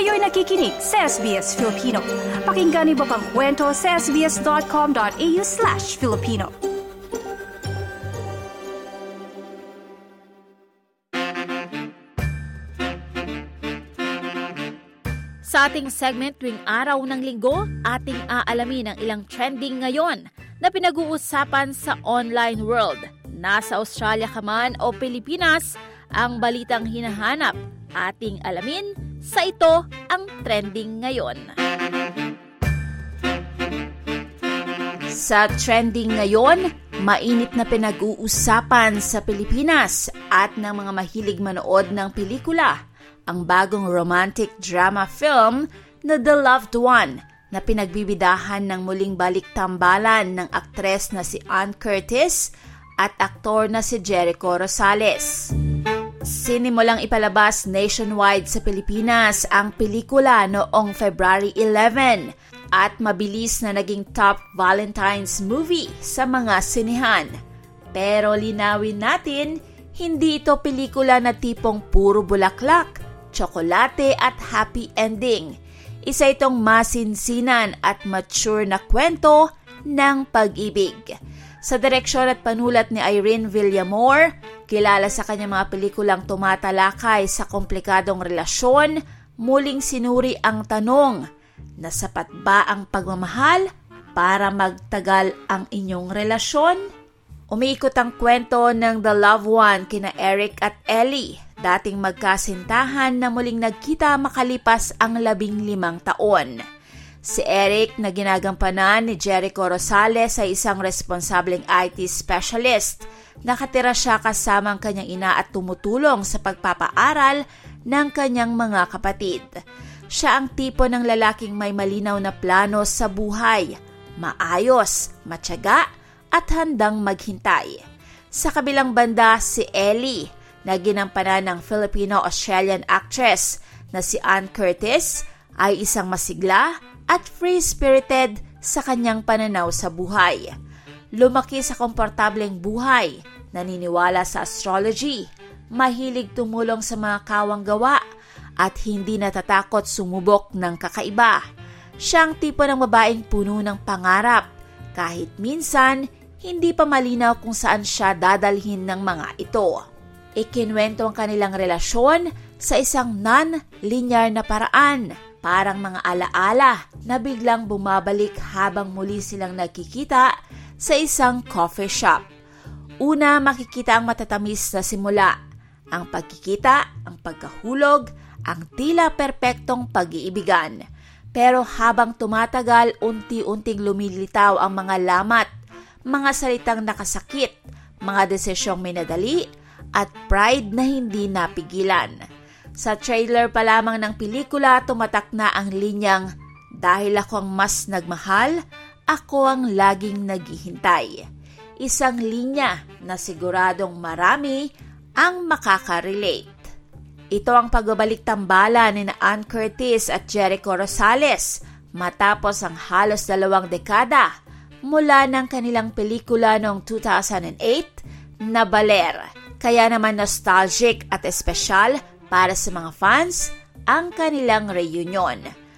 Kayo'y nakikinig sa SBS Filipino. Pakinggan niyo pa ang kwento sa sbs.com.au/Filipino. Sa ating segment tuwing araw ng linggo, ating aalamin ang ilang trending ngayon na pinag-uusapan sa online world. Nasa Australia ka man o Pilipinas, ang balitang hinahanap, ating alamin sa ito ang trending ngayon. Sa trending ngayon, mainit na pinag-uusapan sa Pilipinas at ng mga mahilig manood ng pelikula, ang bagong romantic drama film na The Loved One na pinagbibidahan ng muling balik-tambalan ng aktres na si Ann Curtis at aktor na si Jericho Rosales. Sinimulang ipalabas nationwide sa Pilipinas ang pelikula noong February 11 at mabilis na naging top Valentine's movie sa mga sinehan. Pero linawin natin, hindi ito pelikula na tipong puro bulaklak, tsokolate at happy ending. Isa itong masinsinan at mature na kwento ng pag-ibig. Sa direksyon at panulat ni Irene Villamor, kilala sa kanyang mga pelikulang tumatalakay sa komplikadong relasyon, muling sinuri ang tanong, na sapat ba ang pagmamahal para magtagal ang inyong relasyon? Umiikot ang kwento ng The Loved One kina Eric at Ellie, dating magkasintahan na muling nagkita makalipas ang 15 taon. Si Eric na ginagampanan ni Jericho Rosales ay isang responsableng IT specialist. Nakatira siya kasama ang kanyang ina at tumutulong sa pagpapaaral ng kanyang mga kapatid. Siya ang tipo ng lalaking may malinaw na plano sa buhay, maayos, matyaga at handang maghintay. Sa kabilang banda, si Ellie na ginampanan ng Filipino-Australian actress na si Ann Curtis ay isang masigla at free-spirited sa kanyang pananaw sa buhay. Lumaki sa komportableng buhay, naniniwala sa astrology, mahilig tumulong sa mga kawang gawa at hindi natatakot sumubok ng kakaiba. Siyang tipo ng babaeng puno ng pangarap, kahit minsan hindi pa malinaw kung saan siya dadalhin ng mga ito. Ikinwento ang kanilang relasyon sa isang non-linear na paraan, parang mga alaala na biglang bumabalik habang muli silang nagkikita sa isang coffee shop. Una, makikita ang matatamis na simula, ang pagkikita, ang pagkahulog, ang tila perpektong pag-iibigan. Pero habang tumatagal, unti-unting lumilitaw ang mga lamat, mga salitang nakasakit, mga desisyong minadali, at pride na hindi napigilan. Sa trailer pa lamang ng pelikula, tumatak na ang linyang, "Dahil ako ang mas nagmahal, ako ang laging naghihintay." Isang linya na siguradong marami ang makaka-relate. Ito ang pagbabalik tambalan ni Ann Curtis at Jericho Rosales matapos ang halos 2 dekada mula ng kanilang pelikula noong 2008 na Baler. Kaya naman nostalgic at espesyal para sa mga fans ang kanilang reunion.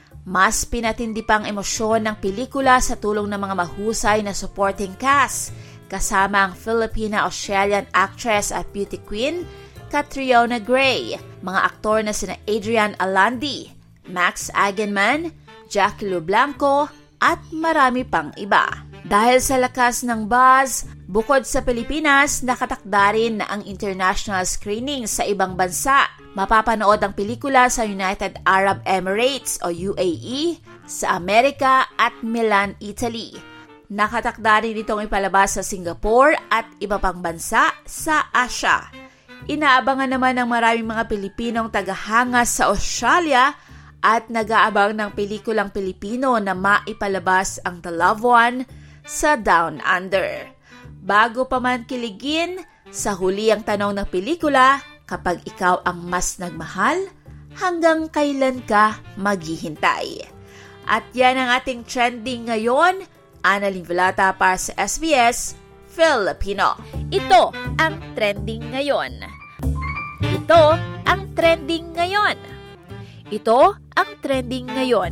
Mas pinatindi pang emosyon ng pelikula sa tulong ng mga mahusay na supporting cast, kasama ang Filipina-Australian actress at beauty queen, Catriona Gray, mga aktor na sina Adrian Alandi, Max Eigenman, Jackie Lu Blanco, at marami pang iba. Dahil sa lakas ng buzz, bukod sa Pilipinas, nakatakda rin na ang international screening sa ibang bansa. Mapapanood ang pelikula sa United Arab Emirates o UAE, sa Amerika at Milan, Italy. Nakatakda rin itong ipalabas sa Singapore at iba pang bansa sa Asia. Inaabangan naman ng maraming mga Pilipinong tagahanga sa Australia at nag-aabang ng pelikulang Pilipino na maipalabas ang The Loved One sa Down Under. Bago pa man kiligin, sa huli ang tanong ng pelikula, kapag ikaw ang mas nagmahal, hanggang kailan ka maghihintay? At yan ang ating trending ngayon. Annalyn Vilata para sa SBS Filipino. Ito ang trending ngayon. Ito ang trending ngayon. Ito ang trending ngayon.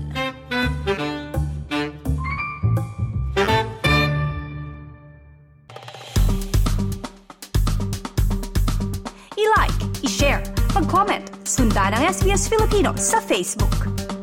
I-like, i-share, mag-comment, sundan ang SBS Filipino sa Facebook.